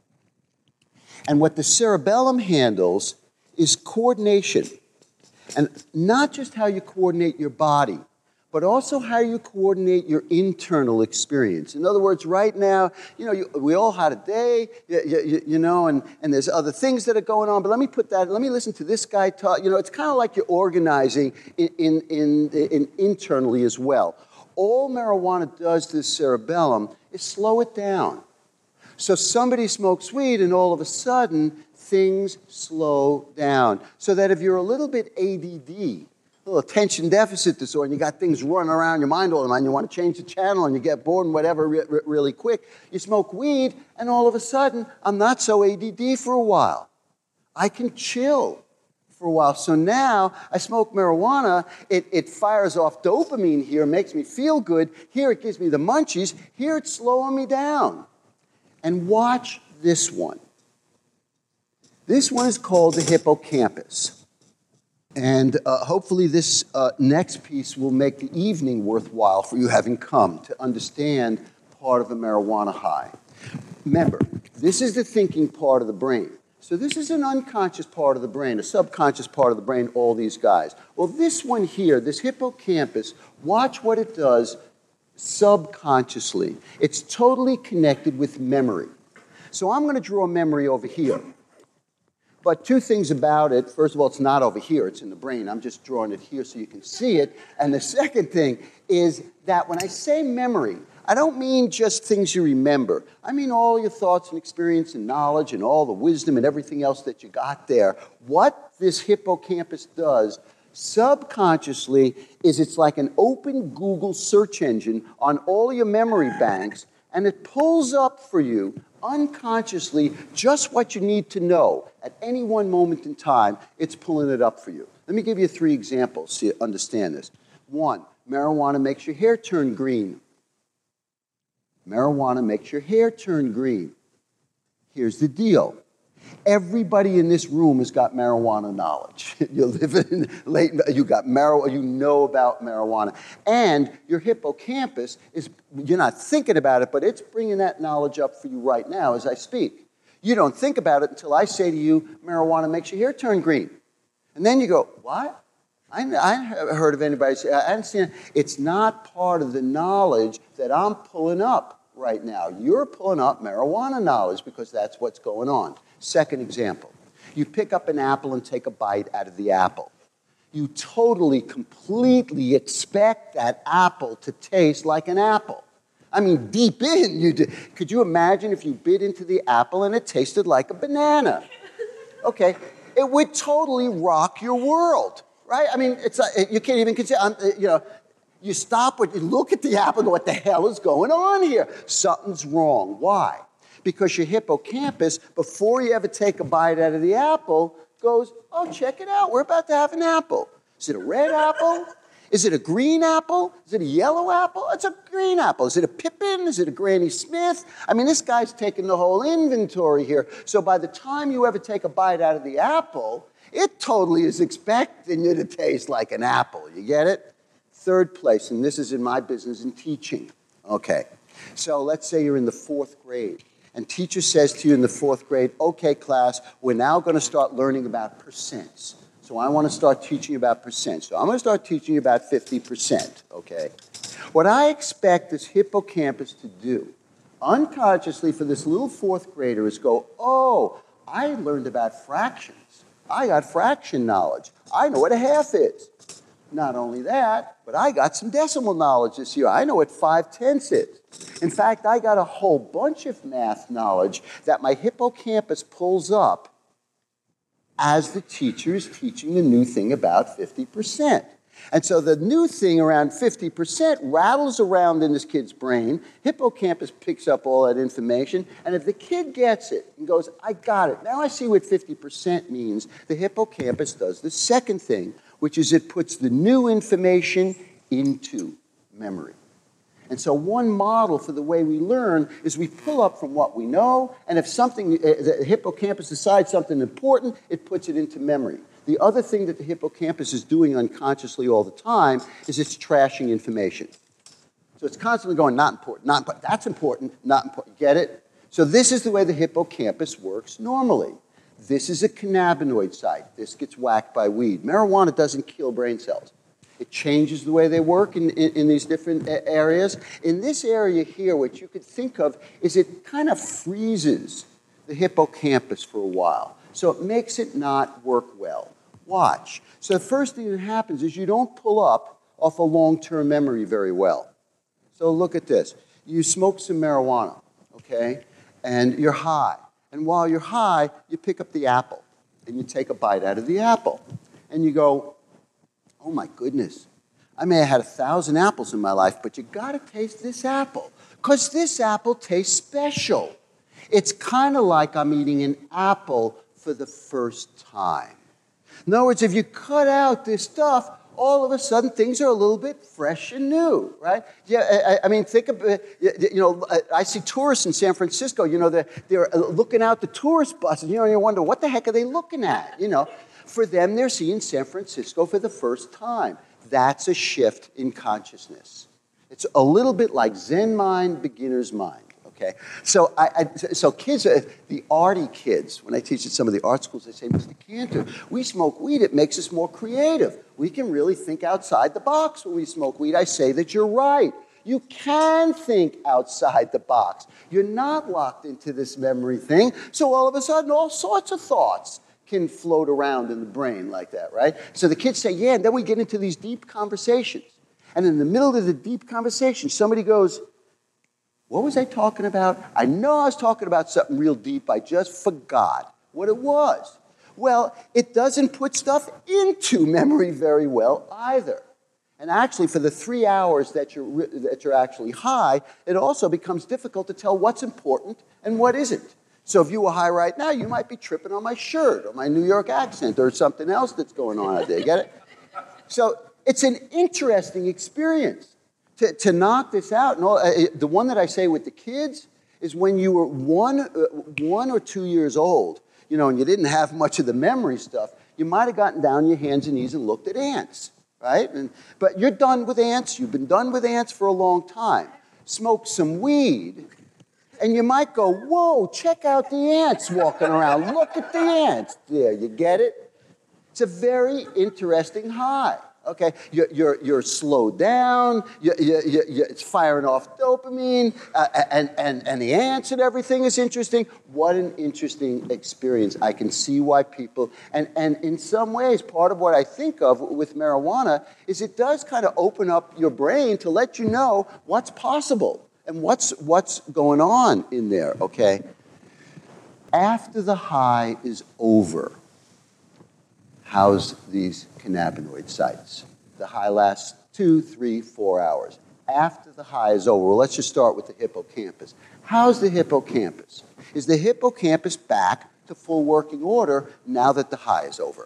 And what the cerebellum handles is coordination. And not just how you coordinate your body, but also how you coordinate your internal experience. In other words, right now, you know, you, we all had a day, you, you, you know, and, and there's other things that are going on, but let me put that, let me listen to this guy talk. You know, it's kind of like you're organizing in, in, in, in internally as well. All marijuana does to the cerebellum is slow it down. So somebody smokes weed and all of a sudden, things slow down. So that if you're a little bit A D D, a little attention deficit disorder, and you got things running around your mind all the time, you want to change the channel and you get bored and whatever re- re- really quick, you smoke weed and all of a sudden, I'm not so A D D for a while. I can chill for a while. So now I smoke marijuana, it, it fires off dopamine here, makes me feel good. Here it gives me the munchies. Here it's slowing me down. And watch this one. This one is called the hippocampus. And uh, hopefully this uh, next piece will make the evening worthwhile for you having come to understand part of a marijuana high. Remember, this is the thinking part of the brain. So this is an unconscious part of the brain, a subconscious part of the brain, all these guys. Well, this one here, this hippocampus, watch what it does subconsciously. It's totally connected with memory. So I'm going to draw a memory over here. But two things about it. First of all, it's not over here. It's in the brain. I'm just drawing it here so you can see it. And the second thing is that when I say memory, I don't mean just things you remember. I mean all your thoughts and experience and knowledge and all the wisdom and everything else that you got there. What this hippocampus does subconsciously is it's like an open Google search engine on all your memory banks, and it pulls up for you unconsciously just what you need to know at any one moment in time. It's pulling it up for you. Let me give you three examples so you understand this. One, marijuana makes your hair turn green. Marijuana makes your hair turn green. Here's the deal. Everybody in this room has got marijuana knowledge. You live in late, you got marijuana, you know about marijuana. And your hippocampus is, you're not thinking about it, but it's bringing that knowledge up for you right now as I speak. You don't think about it until I say to you, marijuana makes your hair turn green. And then you go, what? I, I haven't heard of anybody say, I haven't seen it. It's not part of the knowledge that I'm pulling up right now. You're pulling up marijuana knowledge because that's what's going on. Second example, you pick up an apple and take a bite out of the apple. You totally, completely expect that apple to taste like an apple. I mean, deep in, you do. Could you imagine if you bit into the apple and it tasted like a banana? Okay, it would totally rock your world, right? I mean, it's like, you can't even consider, um, you know, you stop, you look at the apple and go, what the hell is going on here? Something's wrong. Why? Because your hippocampus, before you ever take a bite out of the apple, goes, oh, check it out. We're about to have an apple. Is it a red apple? Is it a green apple? Is it a yellow apple? It's a green apple. Is it a Pippin? Is it a Granny Smith? I mean, this guy's taking the whole inventory here. So by the time you ever take a bite out of the apple, it totally is expecting you to taste like an apple. You get it? Third place, and this is in my business in teaching. Okay, so let's say you're in the fourth grade. And teacher says to you in the fourth grade, okay, class, we're now going to start learning about percents. So I want to start teaching you about percent. So I'm going to start teaching you about fifty percent, okay? What I expect this hippocampus to do, unconsciously for this little fourth grader, is go, oh, I learned about fractions. I got fraction knowledge. I know what a half is. Not only that, but I got some decimal knowledge this year. I know what five-tenths is. In fact, I got a whole bunch of math knowledge that my hippocampus pulls up as the teacher is teaching the new thing about fifty percent. And so the new thing around fifty percent rattles around in this kid's brain. Hippocampus picks up all that information. And if the kid gets it and goes, I got it, now I see what fifty percent means, the hippocampus does the second thing, which is it puts the new information into memory. And so one model for the way we learn is we pull up from what we know, and if something, the hippocampus decides something important, it puts it into memory. The other thing that the hippocampus is doing unconsciously all the time is it's trashing information. So it's constantly going, not important, not important, that's important, not important. Get it? So this is the way the hippocampus works normally. This is a cannabinoid site. This gets whacked by weed. Marijuana doesn't kill brain cells. It changes the way they work in, in, in these different areas. In this area here, what you could think of is it kind of freezes the hippocampus for a while. So it makes it not work well. Watch. So the first thing that happens is you don't pull up off a long-term memory very well. So look at this. You smoke some marijuana, okay? And you're high. And while you're high, you pick up the apple. And you take a bite out of the apple. And you go, oh my goodness, I may have had a thousand apples in my life, but you gotta taste this apple, because this apple tastes special. It's kind of like I'm eating an apple for the first time. In other words, if you cut out this stuff, all of a sudden things are a little bit fresh and new, right? Yeah, I, I mean, think of, you know, I see tourists in San Francisco, you know, they're, they're looking out the tourist buses, you know, and you wonder, what the heck are they looking at, you know? For them, they're seeing San Francisco for the first time. That's a shift in consciousness. It's a little bit like Zen mind, beginner's mind, okay? So, I, I, so kids, the arty kids, when I teach at some of the art schools, they say, Mister Cantor, we smoke weed, it makes us more creative. We can really think outside the box when we smoke weed. I say that you're right. You can think outside the box. You're not locked into this memory thing, so all of a sudden, all sorts of thoughts can float around in the brain like that, right? So the kids say, yeah, and then we get into these deep conversations. And in the middle of the deep conversation, somebody goes, what was I talking about? I know I was talking about something real deep. I just forgot what it was. Well, it doesn't put stuff into memory very well either. And actually, for the three hours that you're, that you're actually high, it also becomes difficult to tell what's important and what isn't. So if you were high right now, you might be tripping on my shirt or my New York accent or something else that's going on out there. Get it? So it's an interesting experience to, to knock this out. And all, uh, the one that I say with the kids is when you were one, uh, one or two years old, you know, and you didn't have much of the memory stuff, you might have gotten down on your hands and knees and looked at ants, right? And, but you're done with ants. You've been done with ants for a long time. Smoke some weed, and you might go, whoa, check out the ants walking around. Look at the ants there. You get it? It's a very interesting high. Okay, you're, you're, you're slowed down, you, you, you, you, it's firing off dopamine, uh, and, and, and the ants and everything is interesting. What an interesting experience. I can see why people, and, and in some ways, part of what I think of with marijuana is it does kind of open up your brain to let you know what's possible and what's, what's going on in there, okay? After the high is over, how's these cannabinoid sites? The high lasts two, three, four hours. After the high is over, well, let's just start with the hippocampus. How's the hippocampus? Is the hippocampus back to full working order now that the high is over?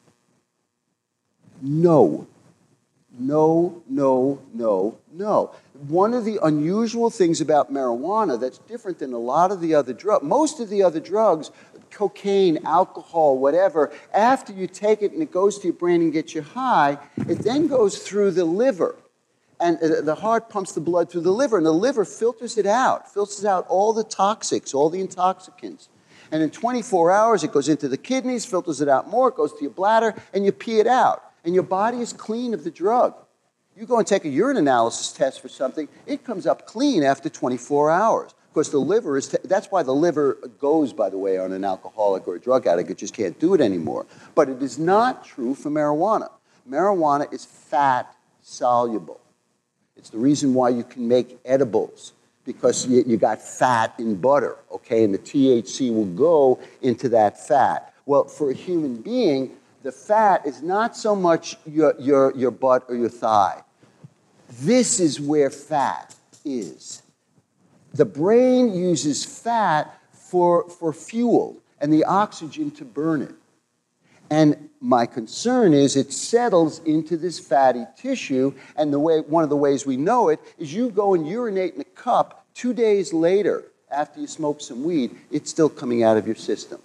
No. No, no, no, no. One of the unusual things about marijuana that's different than a lot of the other drugs, most of the other drugs, cocaine, alcohol, whatever, after you take it and it goes to your brain and gets you high, it then goes through the liver. And the heart pumps the blood through the liver, and the liver filters it out, filters out all the toxics, all the intoxicants. And in twenty-four hours, it goes into the kidneys, filters it out more, it goes to your bladder, and you pee it out. And your body is clean of the drug. You go and take a urine analysis test for something, it comes up clean after twenty-four hours. Of course, the liver is, that's why the liver goes, by the way, on an alcoholic or a drug addict. It just can't do it anymore. But it is not true for marijuana. Marijuana is fat soluble. It's the reason why you can make edibles, because you, you got fat in butter, okay? And the T H C will go into that fat. Well, for a human being, the fat is not so much your, your, your butt or your thigh. This is where fat is. The brain uses fat for, for fuel and the oxygen to burn it. And my concern is it settles into this fatty tissue, and the way, one of the ways we know it is you go and urinate in a cup two days later after you smoke some weed, it's still coming out of your system.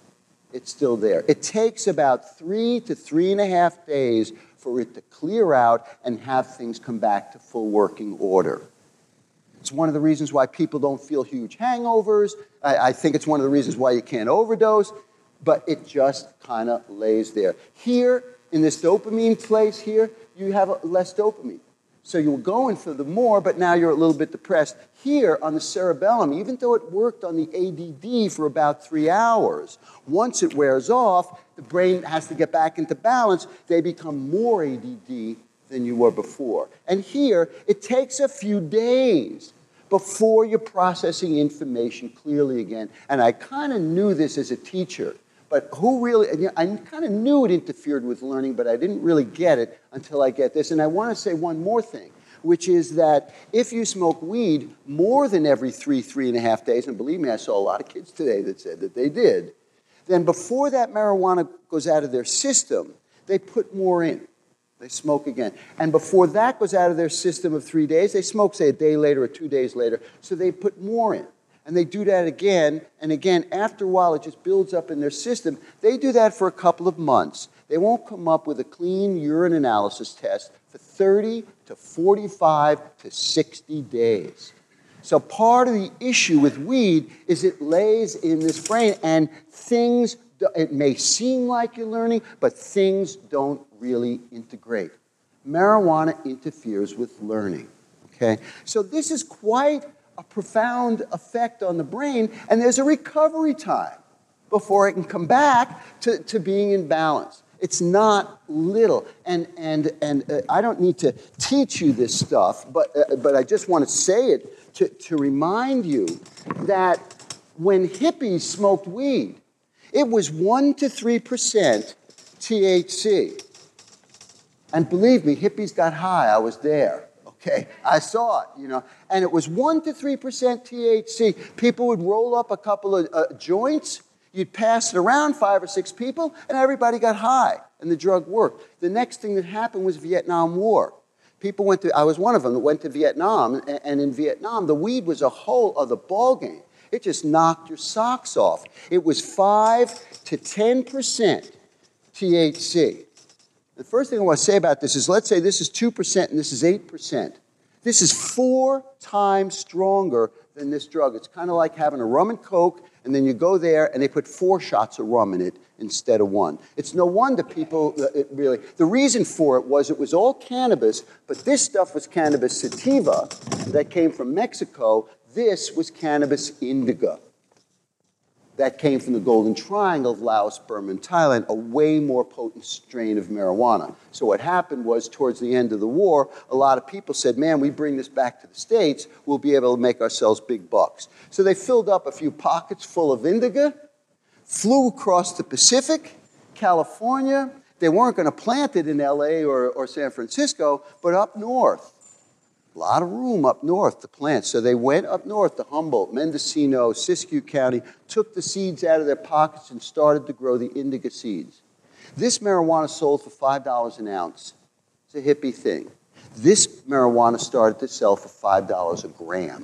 it's still there. It takes about three to three and a half days for it to clear out and have things come back to full working order. It's one of the reasons why people don't feel huge hangovers. I, I think it's one of the reasons why you can't overdose, but it just kind of lays there. Here, in this dopamine place here, you have a, less dopamine. So you were going for the more, but now you're a little bit depressed. Here on the cerebellum, even though it worked on the A D D for about three hours, once it wears off, the brain has to get back into balance. They become more A D D than you were before. And here, it takes a few days before you're processing information clearly again. And I kind of knew this as a teacher. But who really, you know, I kind of knew it interfered with learning, but I didn't really get it until I get this. And I want to say one more thing, which is that if you smoke weed more than every three, three and a half days, and believe me, I saw a lot of kids today that said that they did, then before that marijuana goes out of their system, they put more in. They smoke again. And before that goes out of their system of three days, they smoke, say, a day later or two days later, so they put more in. And they do that again and again. After a while, it just builds up in their system. They do that for a couple of months. They won't come up with a clean urine analysis test for thirty to forty-five to sixty days. So part of the issue with weed is it lays in this brain, and things, it may seem like you're learning, but things don't really integrate. Marijuana interferes with learning, okay? So this is quite a profound effect on the brain, and there's a recovery time before it can come back to, to being in balance. It's not little, and and and uh, I don't need to teach you this stuff, but uh, but I just want to say it to, to remind you that when hippies smoked weed, it was one to three percent T H C, and believe me, hippies got high. I was there. Okay, I saw it, you know, and it was one to three percent T H C. People would roll up a couple of uh, joints, you'd pass it around, five or six people, and everybody got high, and the drug worked. The next thing that happened was Vietnam War. People went to, I was one of them that went to Vietnam, and, and in Vietnam, the weed was a whole other ballgame. It just knocked your socks off. It was five to ten percent T H C. The first thing I want to say about this is, let's say this is two percent and this is eight percent. This is four times stronger than this drug. It's kind of like having a rum and coke, and then you go there and they put four shots of rum in it instead of one. It's no wonder people, it really, the reason for it was it was all cannabis, but this stuff was cannabis sativa that came from Mexico. This was cannabis indica. That came from the Golden Triangle of Laos, Burma, and Thailand, a way more potent strain of marijuana. So what happened was, towards the end of the war, a lot of people said, man, we bring this back to the States, we'll be able to make ourselves big bucks. So they filled up a few pockets full of indica, flew across the Pacific, California. They weren't going to plant it in L A or, or San Francisco, but up north. A lot of room up north to plant. So they went up north to Humboldt, Mendocino, Siskiyou County, took the seeds out of their pockets and started to grow the indica seeds. This marijuana sold for five dollars an ounce. It's a hippie thing. This marijuana started to sell for five dollars a gram.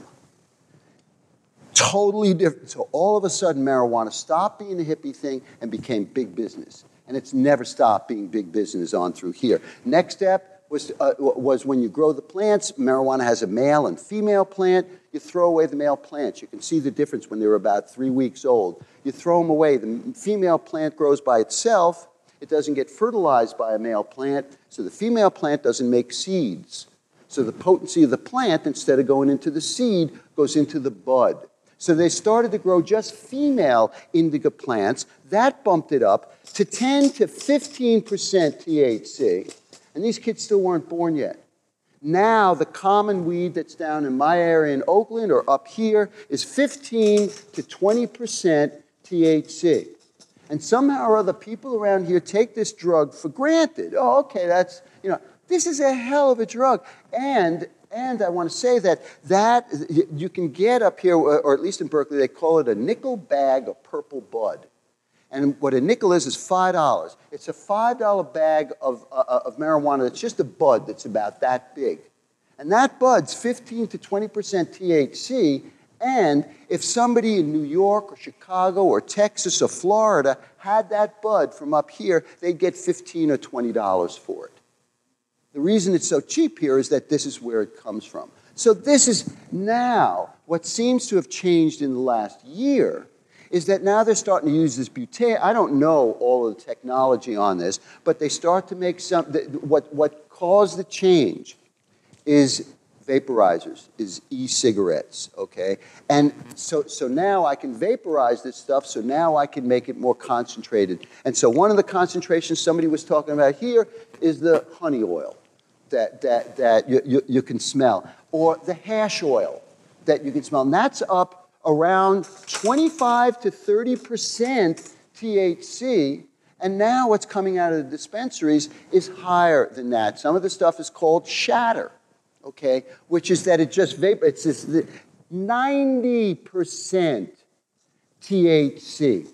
Totally different. So all of a sudden, marijuana stopped being a hippie thing and became big business. And it's never stopped being big business on through here. Next step was, uh, was when you grow the plants. Marijuana has a male and female plant. You throw away the male plants. You can see the difference when they're about three weeks old. You throw them away. The female plant grows by itself. It doesn't get fertilized by a male plant, so the female plant doesn't make seeds. So the potency of the plant, instead of going into the seed, goes into the bud. So they started to grow just female indica plants. That bumped it up to ten to fifteen percent T H C. And these kids still weren't born yet. Now, the common weed that's down in my area in Oakland or up here is fifteen to twenty percent T H C. And somehow or other, people around here take this drug for granted. Oh, okay, that's, you know, this is a hell of a drug. And, and I want to say that, that you can get up here, or at least in Berkeley, they call it a nickel bag of purple bud. And what a nickel is is five dollars. It's a five dollar bag of, uh, of marijuana that's just a bud that's about that big. And that bud's fifteen to twenty percent T H C, And if somebody in New York or Chicago or Texas or Florida had that bud from up here, they'd get fifteen or twenty dollars for it. The reason it's so cheap here is that this is where it comes from. So this is now, what seems to have changed in the last year is that now they're starting to use this butane. I don't know all of the technology on this, but they start to make some, what, what caused the change is vaporizers, is e-cigarettes, okay? And so, so now I can vaporize this stuff, so now I can make it more concentrated. And so one of the concentrations somebody was talking about here is the honey oil that, that, that you, you, you can smell, or the hash oil that you can smell. And that's up around twenty-five to thirty percent T H C, and now what's coming out of the dispensaries is higher than that. Some of the stuff is called shatter, okay, which is that it just vapor. It's this ninety percent T H C.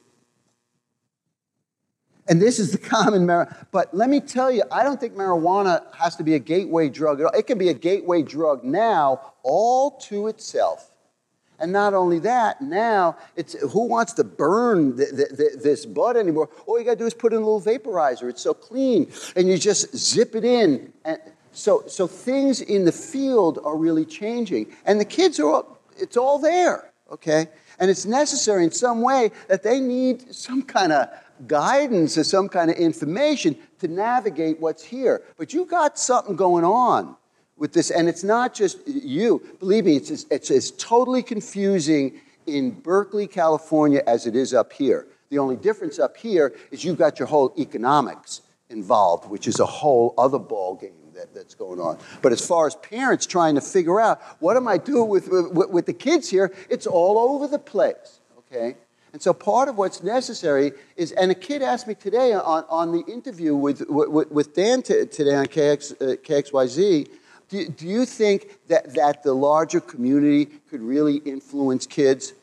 And this is the common marijuana. But let me tell you, I don't think marijuana has to be a gateway drug at all. It can be a gateway drug now all to itself. And not only that, now, it's who wants to burn th th th this bud anymore? All you got to do is put in a little vaporizer. It's so clean. And you just zip it in. And so, so things in the field are really changing. And the kids are all, it's all there, okay? And it's necessary in some way that they need some kind of guidance or some kind of information to navigate what's here. But you got something going on with this, and it's not just you. Believe me, it's as, it's as totally confusing in Berkeley, California, as it is up here. The only difference up here is you've got your whole economics involved, which is a whole other ball game that, that's going on. But as far as parents trying to figure out, what am I doing with, with, with the kids here, it's all over the place, okay? And so part of what's necessary is, and a kid asked me today on, on the interview with, with, with Dan t today on K X, uh, K X Y Z, Do, do you think that, that the larger community could really influence kids?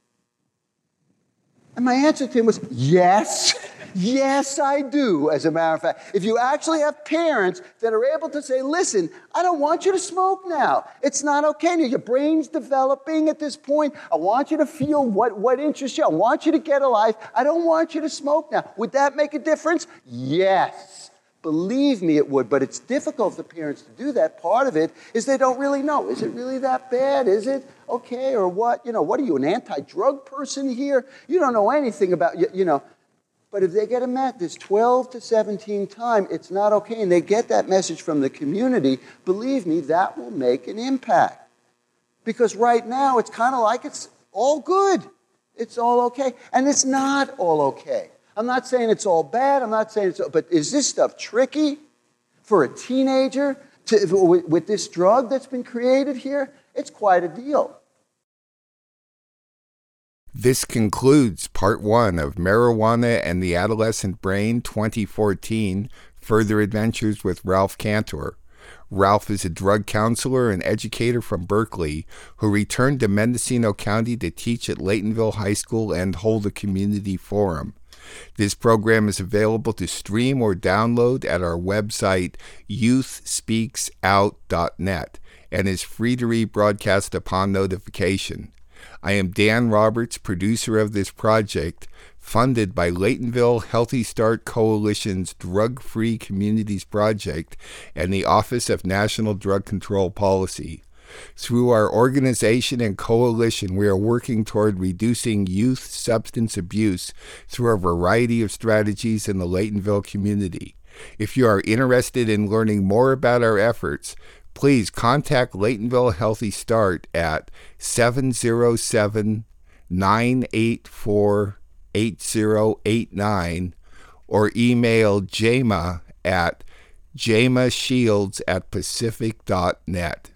And my answer to him was, yes. Yes, I do, as a matter of fact. If you actually have parents that are able to say, listen, I don't want you to smoke now. It's not okay. Your brain's developing at this point. I want you to feel what, what interests you. I want you to get a life. I don't want you to smoke now. Would that make a difference? Yes. Believe me, it would, but it's difficult for parents to do that. Part of it is they don't really know. Is it really that bad? Is it okay? Or what? You know, what are you, an anti-drug person here? You don't know anything about, you, you know. But if they get a message twelve to seventeen times, it's not okay, and they get that message from the community, believe me, that will make an impact. Because right now, it's kind of like it's all good. It's all okay. And it's not all okay. I'm not saying it's all bad. I'm not saying it's all, but is this stuff tricky for a teenager to, with, with this drug that's been created here? It's quite a deal. This concludes part one of Marijuana and the Adolescent Brain twenty fourteen, Further Adventures with Ralph Kantor. Ralph is a drug counselor and educator from Berkeley who returned to Mendocino County to teach at Laytonville High School and hold a community forum. This program is available to stream or download at our website, youth speaks out dot net, and is free to rebroadcast upon notification. I am Dan Roberts, producer of this project, funded by Laytonville Healthy Start Coalition's Drug Free Communities Project and the Office of National Drug Control Policy. Through our organization and coalition, we are working toward reducing youth substance abuse through a variety of strategies in the Laytonville community. If you are interested in learning more about our efforts, please contact Laytonville Healthy Start at seven oh seven, nine eight four, eight oh eight nine or email jama at jamashields at pacific dot net.